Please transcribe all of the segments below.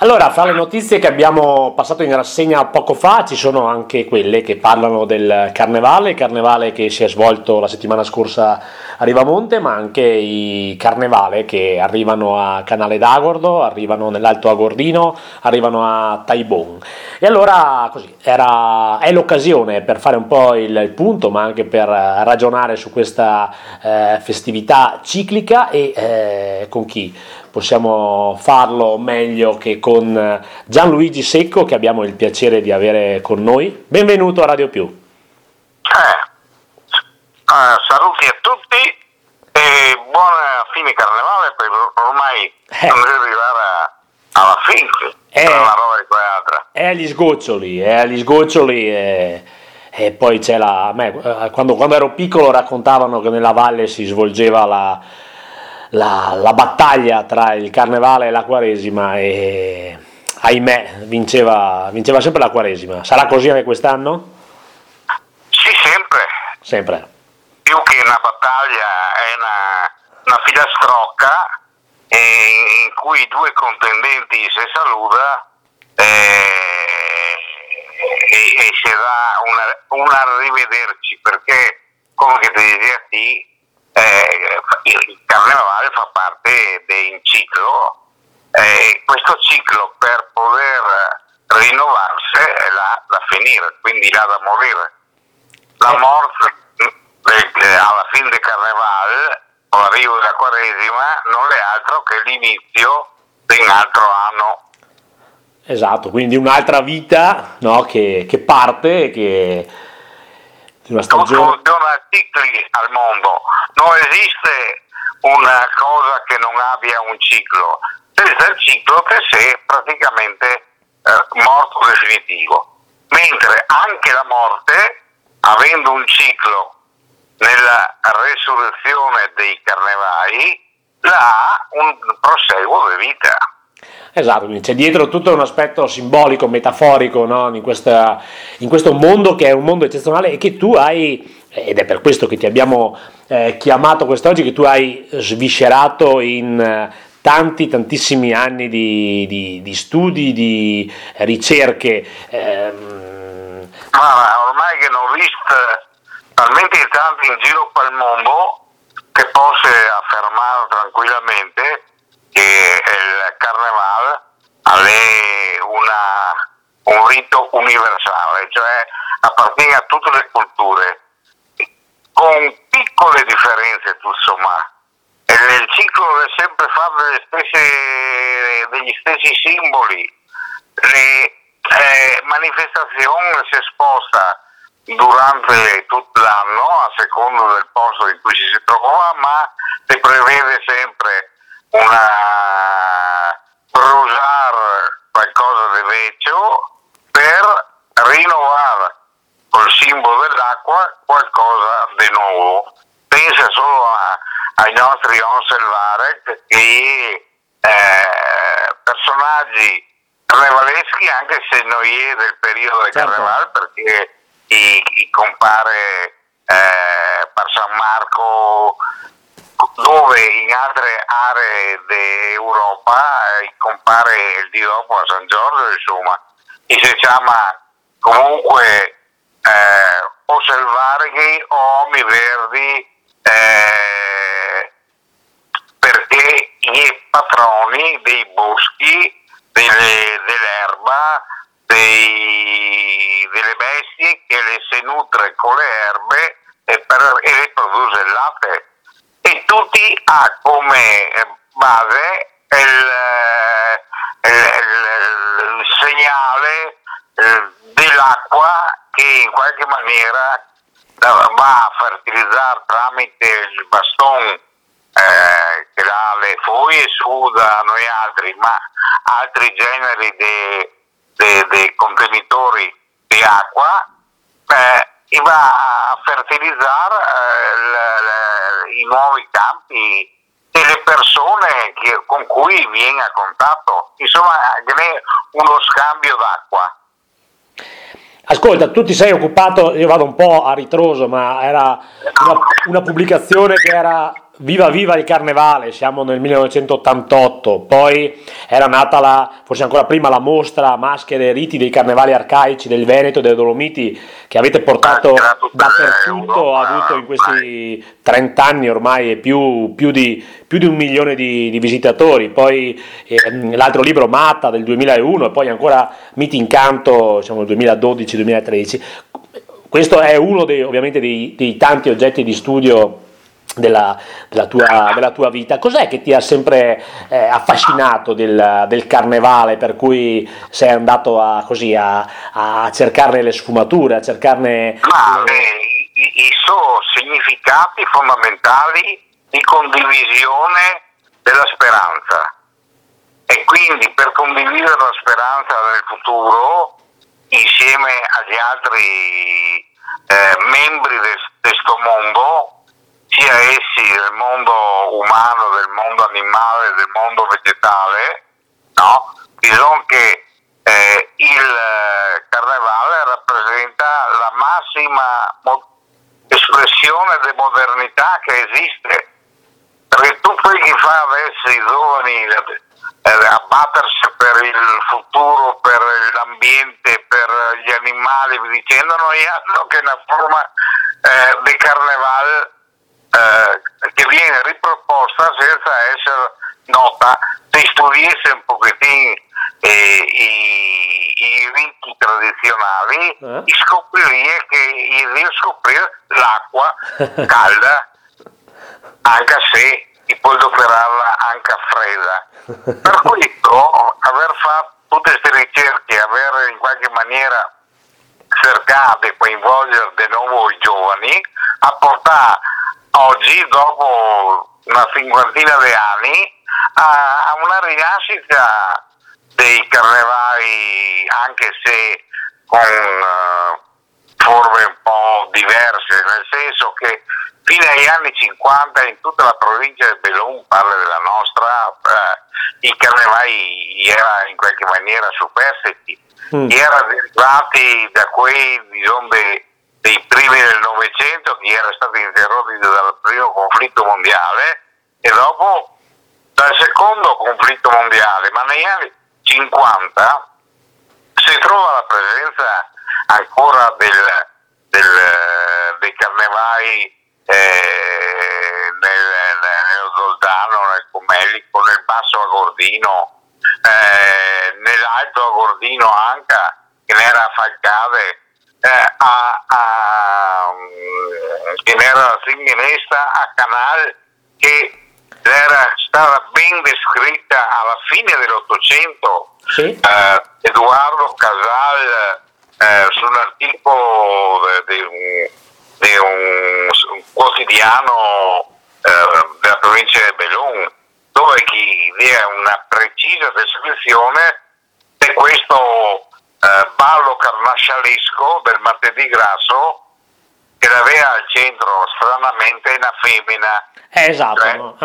Allora, fra le notizie che abbiamo passato in rassegna poco fa ci sono anche quelle che parlano del carnevale che si è svolto la settimana scorsa a Rivamonte, ma anche i carnevale che arrivano a Canale d'Agordo, arrivano nell'Alto Agordino, arrivano a Taibon. E allora così, è l'occasione per fare un po' il punto, ma anche per ragionare su questa festività ciclica e con chi possiamo farlo meglio che con Gianluigi Secco, che abbiamo il piacere di avere con noi. Benvenuto a Radio Più. Saluti a tutti e buona fine carnevale, perché ormai non deve arrivare alla fine, una roba di quell'altra. È agli sgoccioli e poi c'è a me, quando ero piccolo raccontavano che nella valle si svolgeva la battaglia tra il carnevale e la Quaresima e ahimè vinceva sempre la Quaresima. Sarà così anche quest'anno? Sì, Sempre. Più che una battaglia è una filastrocca in cui i due contendenti si saluta e si dà un arrivederci, perché come che ti dicevi il carnevale fa parte di un ciclo e questo ciclo per poter rinnovarsi è da finire, quindi là da morire. La morte alla fine del carnevale, con l'arrivo della Quaresima, non è altro che l'inizio di un altro anno. Esatto, quindi un'altra vita, no, che parte, che una stagione. Tutto funziona a cicli al mondo, non esiste una cosa che non abbia un ciclo. Senza il ciclo che sei praticamente morto definitivo, mentre anche la morte, avendo un ciclo nella resurrezione dei carnevali, ha un proseguo di vita. Esatto, quindi c'è dietro tutto un aspetto simbolico, metaforico, no? in questo mondo che è un mondo eccezionale e che tu hai, ed è per questo che ti abbiamo chiamato quest'oggi, che tu hai sviscerato in tantissimi anni di studi, di ricerche. Ormai che ne ho visto talmente tanti in giro per il mondo che posso affermare tranquillamente che il carnevale è un rito universale, cioè appartiene a tutte le culture, con piccole differenze tutto sommato. E nel ciclo deve sempre fare degli stessi simboli, le manifestazioni si sposta durante tutto l'anno a seconda del posto in cui si trova, ma si prevede sempre usare qualcosa di vecchio per rinnovare col simbolo dell'acqua qualcosa di nuovo. Pensa solo ai nostri Onselvare, che personaggi carnevaleschi, anche se non è del periodo del carnevale, perché compare per San Marco, dove in altre aree d'Europa compare il di dopo a San Giorgio, insomma, e si chiama comunque o selvarghi o omi verdi, perché i patroni dei boschi, dell'erba, delle bestie che le si nutre con le erbe e le produce il latte, e tutti ha come base il segnale dell'acqua che in qualche maniera va a fertilizzare tramite il bastone che ha le foglie su da noi altri, ma altri generi di contenitori di acqua, e va a fertilizzare i nuovi campi e le persone con cui viene a contatto, insomma è uno scambio d'acqua. Ascolta, tu ti sei occupato, io vado un po' a ritroso, ma era una pubblicazione che era Viva Viva il Carnevale, siamo nel 1988, poi era nata forse ancora prima la mostra Maschere e riti dei carnevali arcaici del Veneto e delle Dolomiti che avete portato dappertutto, ha avuto in questi 30 anni ormai e più di 1 milione di visitatori, poi l'altro libro Matta del 2001 e poi ancora Miti in Canto, diciamo 2012-2013. Questo è uno ovviamente dei tanti oggetti di studio della tua vita. Cos'è che ti ha sempre affascinato del carnevale, per cui sei andato a cercarne le sfumature, a cercarne... I suoi significati fondamentali di condivisione della speranza, e quindi per condividere la speranza nel futuro insieme agli altri membri di questo mondo, sia essi del mondo umano, del mondo animale, del mondo vegetale, no? Bisogna che il carnevale rappresenta la massima espressione di modernità che esiste, perché tutto quello che fa adesso i giovani abbattersi per il futuro, per l'ambiente, per gli animali, vi dicendo, non è altro che una forma di carnevale che viene riproposta senza essere nota. Se studiasse un pochettino i riti tradizionali, scoprirebbe che devi scoprire l'acqua calda, anche se si può adoperarla anche fredda. Per questo, aver fatto tutte queste ricerche, aver in qualche maniera cercato di coinvolgere di nuovo i giovani, ha portato oggi, dopo una cinquantina di anni, a una rinascita dei carnevali, anche se con forme un po' diverse, nel senso che fino agli anni 50 in tutta la provincia di Belluno, parla della nostra, i carnevali erano in qualche maniera superstiti, erano derivati da quei dei primi del Novecento, che era stato interrotto dal primo conflitto mondiale e dopo dal secondo conflitto mondiale, ma negli anni 50 si trova la presenza ancora dei carnevali nello Zoldano, nel Comelico, nel Basso Agordino, nell'Alto Agordino anche, che era a Falcade, che era la Zinginesta a Canal, che era stata ben descritta alla fine dell'Ottocento. Sì. Edoardo Casal su un articolo di un quotidiano della provincia di Belluno, dove chi dia una precisa descrizione di questo ballo carnascialesco del martedì grasso, che aveva al centro stranamente una femmina. Esatto. Cioè, No?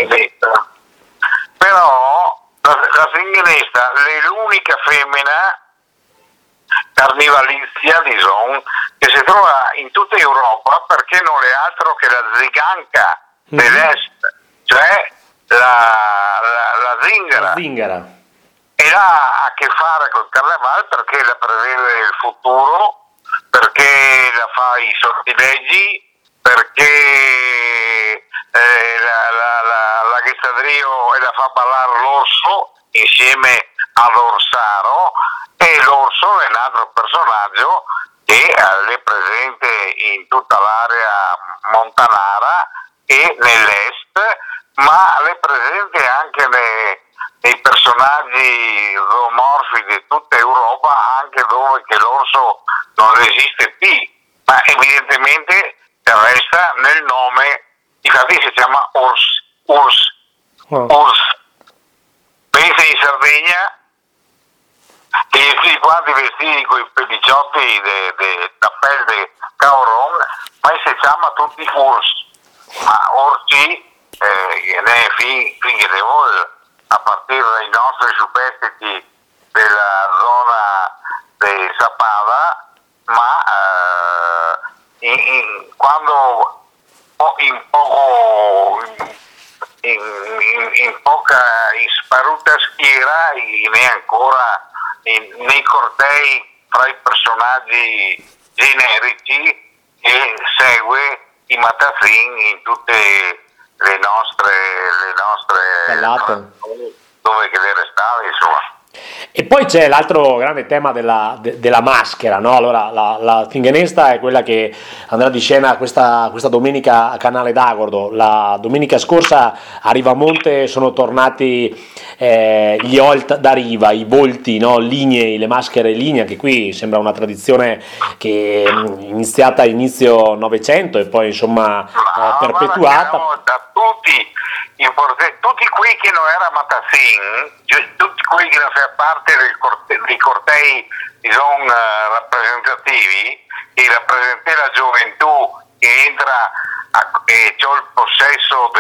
Però la Zinginesta è l'unica femmina carnivalizia, diciamo, che si trova in tutta Europa, perché non è altro che la ziganca dell'est, cioè la zingara. La zingara. E ha a che fare col carnevale, perché la prevede il futuro, perché la fa i sortilegi, perché la Gestadrio e la fa ballare l'orso insieme all'orsaro, e l'orso è un altro personaggio che è presente in tutta l'area montanara e nell'est, ma è presente anche nei personaggi zoomorfi di tutta Europa, anche dove che l'orso non esiste più, ma evidentemente resta nel nome, infatti si chiama Urs. Pensa in Sardegna che tutti quanti vestiti con i pelliciotti da pelle di cauron, ma si chiama tutti Urs, ma orsi ne è finché ne vuole, a partire dai nostri superstiti della zona di Sappada, ma quando in in poca, in sparuta schiera, né ancora nei cortei fra i personaggi generici, e segue i Matazin in tutte le nostre dove che le restavi, insomma. E poi c'è l'altro grande tema della maschera, no? Allora, la Fingenesta è quella che andrà di scena questa domenica a Canale d'Agordo. La domenica scorsa a Rivamonte sono tornati gli Olt da Riva, i volti, no? Lignei, le maschere lignee, che qui sembra una tradizione che è iniziata a inizio Novecento e poi insomma perpetuata. Da tutti quei che non era Matazin, tutti quelli che non fanno parte dei cortei rappresentativi, che rappresenta la gioventù che entra e c'è il possesso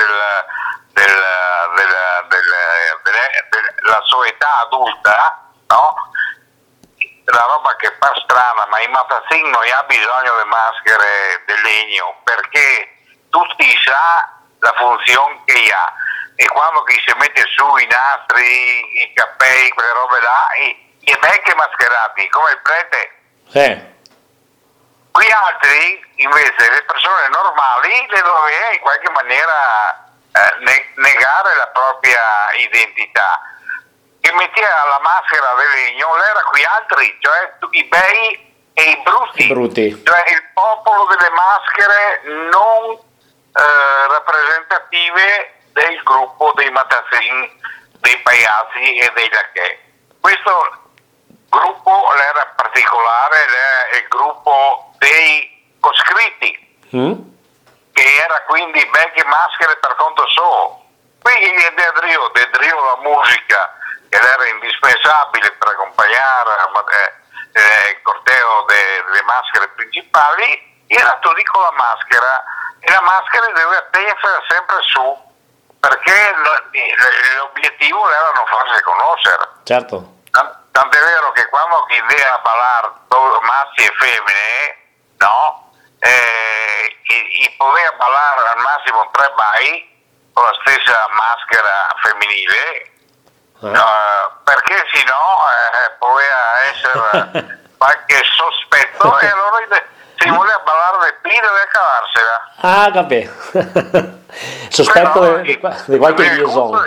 della sua età adulta, no? La roba che fa strana, ma in Matazin non ha bisogno di maschere di legno, perché tutti sa la funzione che ha, e quando chi si mette su i nastri, i cappelli, quelle robe là, e ben che mascherati, come il prete. Sì. Qui altri, invece, le persone normali le doveva in qualche maniera negare la propria identità. Che metteva la maschera di legno, l'era qui altri, cioè i bei e i brutti. Cioè il popolo delle maschere non rappresentative del gruppo dei Matazin, dei Pagliazzi e dei Lacchè. Questo gruppo era particolare, era il gruppo dei coscritti, che era quindi vecchie maschere per conto suo. Quindi De Drio la musica, che era indispensabile per accompagnare il corteo delle maschere principali, era tutto con la maschera, e la maschera doveva tenere sempre su, perché l'obiettivo era non farsi conoscere. Certo. Tant'è vero che quando chi deve ballare maschi e femmine, no? I poteva ballare al massimo 3 bai con la stessa maschera femminile, perché sennò poteva essere qualche sospetto, e allora si voleva ballare del P deve cavarsela. Ah, capì. Sospetto di qualche liaison.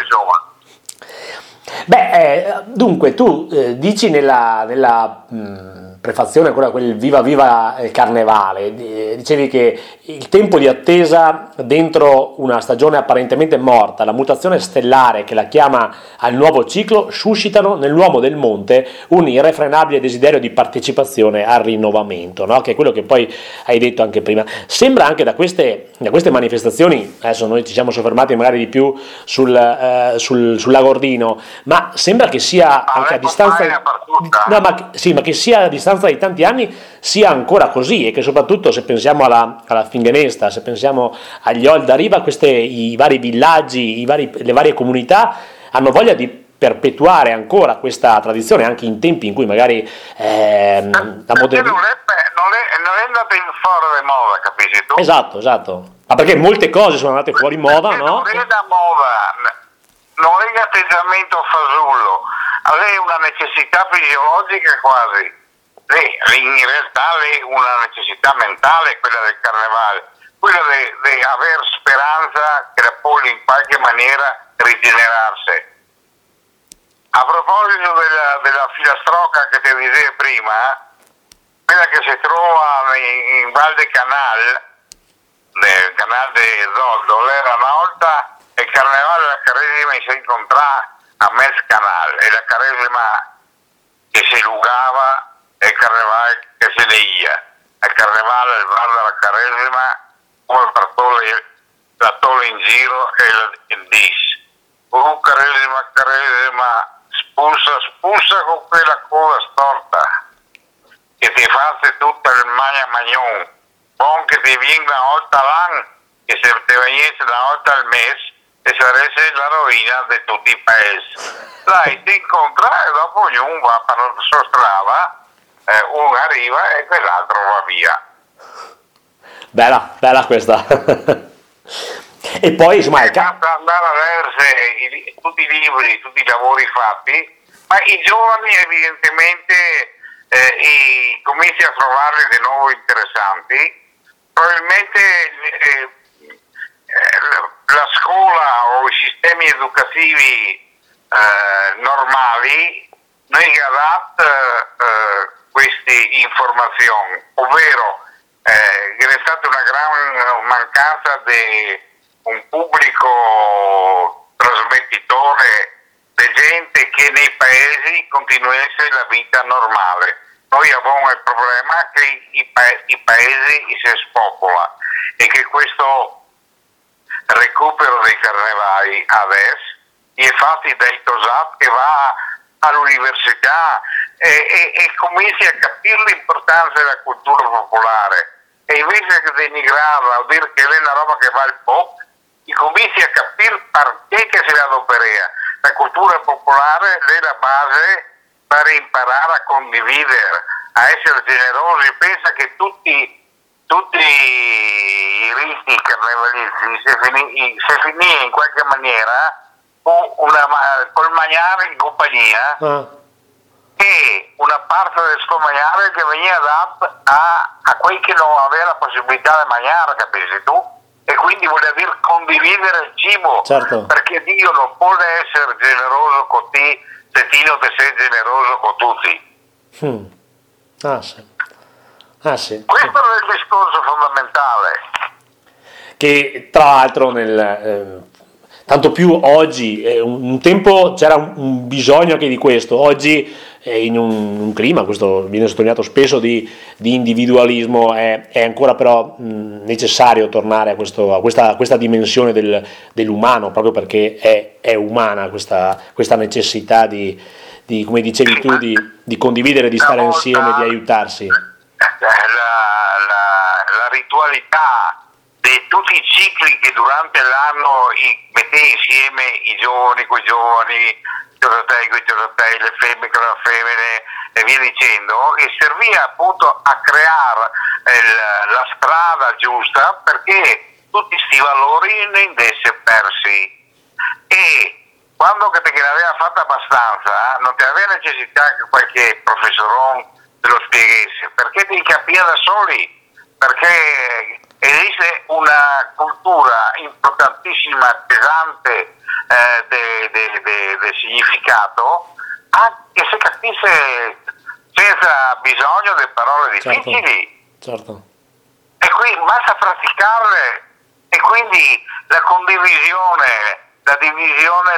Beh, dunque tu dici nella prefazione ancora quel viva viva carnevale, dicevi che il tempo di attesa dentro una stagione apparentemente morta, la mutazione stellare che la chiama al nuovo ciclo, suscitano nell'uomo del monte un irrefrenabile desiderio di partecipazione al rinnovamento, no? Che è quello che poi hai detto anche prima. Sembra anche da queste manifestazioni, adesso noi ci siamo soffermati magari di più sull'Agordino, ma sembra che sia anche a distanza ma che sia a distanza di tanti anni sia ancora così, e che soprattutto se pensiamo alla Fingenesta, se pensiamo agli Olt da Riva, i vari villaggi, le varie comunità hanno voglia di perpetuare ancora questa tradizione anche in tempi in cui magari la modernità non è andata in fuori di moda, capisci tu? Esatto, ma perché molte cose sono andate fuori moda, no? Non è da moda, non è un atteggiamento fasullo, è una necessità fisiologica quasi. In realtà è una necessità mentale quella del carnevale, quella di aver speranza che la può in qualche maniera rigenerarsi. A proposito della filastrocca che ti dicevo prima, quella che si trova in Val de Canal, nel canale di Zoldo, era una volta il carnevale della Caresima si incontrava a Mez Canal, e la Caresima che si lugava e il carnevale che se ne ia. Il carnevale il Val della Caresima, come per la tolle in giro e il dis. Caresima, spulsa con quella coda storta, che ti fasse tutto il magnon, buon che ti venga una volta l'anno, che se ti venisse una volta al mese, e sarebbe la rovina di tutti i paesi. Dai, ti incontra e dopo ognuno va per la sua strada, uno arriva e quell'altro va via. Bella questa. E poi insomma basta andare a leggere tutti i libri, tutti i lavori fatti, ma i giovani evidentemente cominci a trovarli di nuovo interessanti. Probabilmente la scuola o i sistemi educativi normali non adattano queste informazioni, ovvero che è stata una gran mancanza di un pubblico trasmettitore di gente che nei paesi continuasse la vita normale. Noi abbiamo il problema che i paesi si spopola e che questo recupero dei carnevali adesso è fatto dai TOSAP che va all'università e cominci a capire l'importanza della cultura popolare, e invece che denigrarla o dire che è una roba che va al pop, cominci a capire perché che si adopera. La cultura popolare è la base per imparare a condividere, a essere generosi. Pensa che tutti i riti carnevalisti si finì in qualche maniera col mangiare in compagnia, e una parte del suo mangiare che veniva dato a quelli che non aveva la possibilità di mangiare, capisci tu? E quindi vuol dire condividere il cibo, certo. Perché Dio non può essere generoso con te se ti non sei generoso con tutti. Sì. Questo è il discorso fondamentale. Che tra l'altro tanto più oggi, un tempo c'era un bisogno anche di questo, oggi in un clima, questo viene sottolineato spesso, di individualismo, è ancora però necessario tornare a questa dimensione dell'umano, proprio perché è umana questa necessità di, come dicevi tu, di condividere, di stare insieme, di aiutarsi. La ritualità di tutti i cicli che durante l'anno mette insieme i giovani coi giovani, le femmine con le femmine e via dicendo, e serviva appunto a creare la strada giusta perché tutti questi valori non andessero persi. E quando che te l'aveva fatta abbastanza, non ti aveva necessità che qualche professorone te lo spiegasse, perché ti capiva da soli, perché esiste una cultura importantissima, pesante del significato, che si capisce senza bisogno di parole difficili. Certo. E qui basta praticarle, e quindi la condivisione, la divisione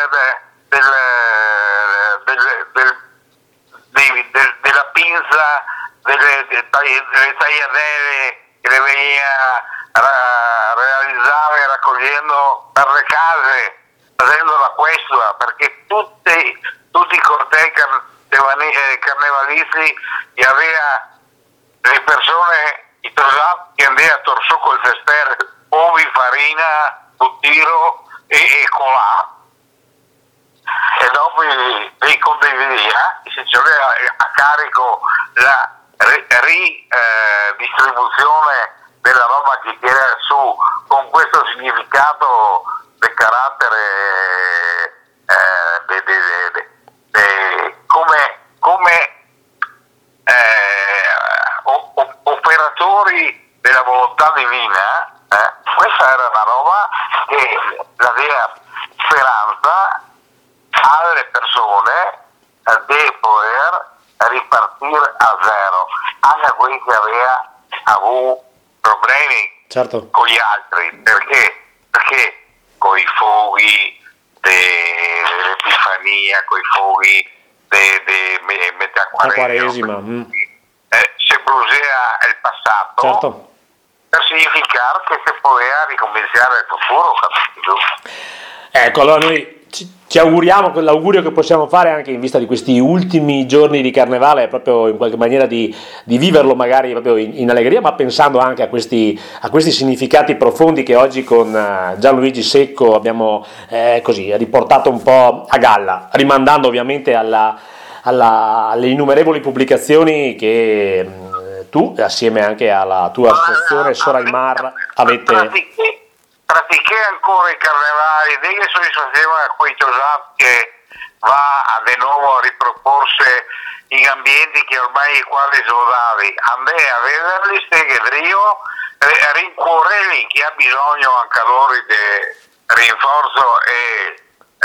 della pinza, delle tagliatelle che le veniva a realizzare raccogliendo per le case, facendo la questua, perché tutti i cortei carnevalisti e aveva le persone, i tosap che andavano a torso col fester, ovi, farina, buttiro e colà, e dopo li condivideva, e si aveva a carico la ridistribuzione della roba che tira su, con questo significato del carattere come operatori della volontà divina. Questa era una roba che la vera speranza alle persone di poter ripartire a zero, anche a quelli che aveva avuto problemi, certo, con gli altri, perché con i fuochi dell'Epifania, con i fuochi di metà Quaresima, si brusea il passato, certo, per significare che si poteva ricominciare il futuro, capito? Ecco, allora noi ci auguriamo, l'augurio che possiamo fare anche in vista di questi ultimi giorni di Carnevale è proprio in qualche maniera di viverlo magari proprio in allegria, ma pensando anche a questi significati profondi che oggi con Gianluigi Secco abbiamo così riportato un po' a galla, rimandando ovviamente alle innumerevoli pubblicazioni che tu, assieme anche alla tua associazione Soraimar, avete... pratiché ancora i carnevali, delle soddisfazioni a quei tosati che va di nuovo a riproporsi in ambienti che ormai quasi sodati, andai a vederli, che Drio, rincuorelli chi ha bisogno anche loro di rinforzo e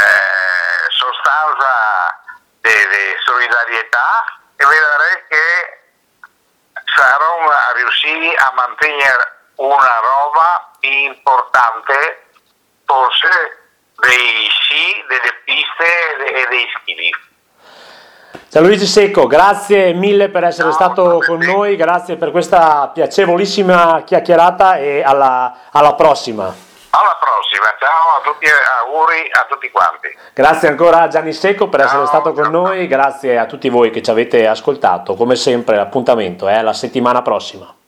sostanza di solidarietà, e vedrei che saranno riusciti a mantenere una roba importante, forse dei sci, delle piste e dei skili. Gianluigi Secco, grazie mille per essere stato con noi, grazie per questa piacevolissima chiacchierata e alla prossima. Alla prossima, ciao a tutti, auguri a tutti quanti. Grazie ancora a Gianni Secco per essere stato con noi, grazie a tutti voi che ci avete ascoltato, come sempre l'appuntamento è la settimana prossima.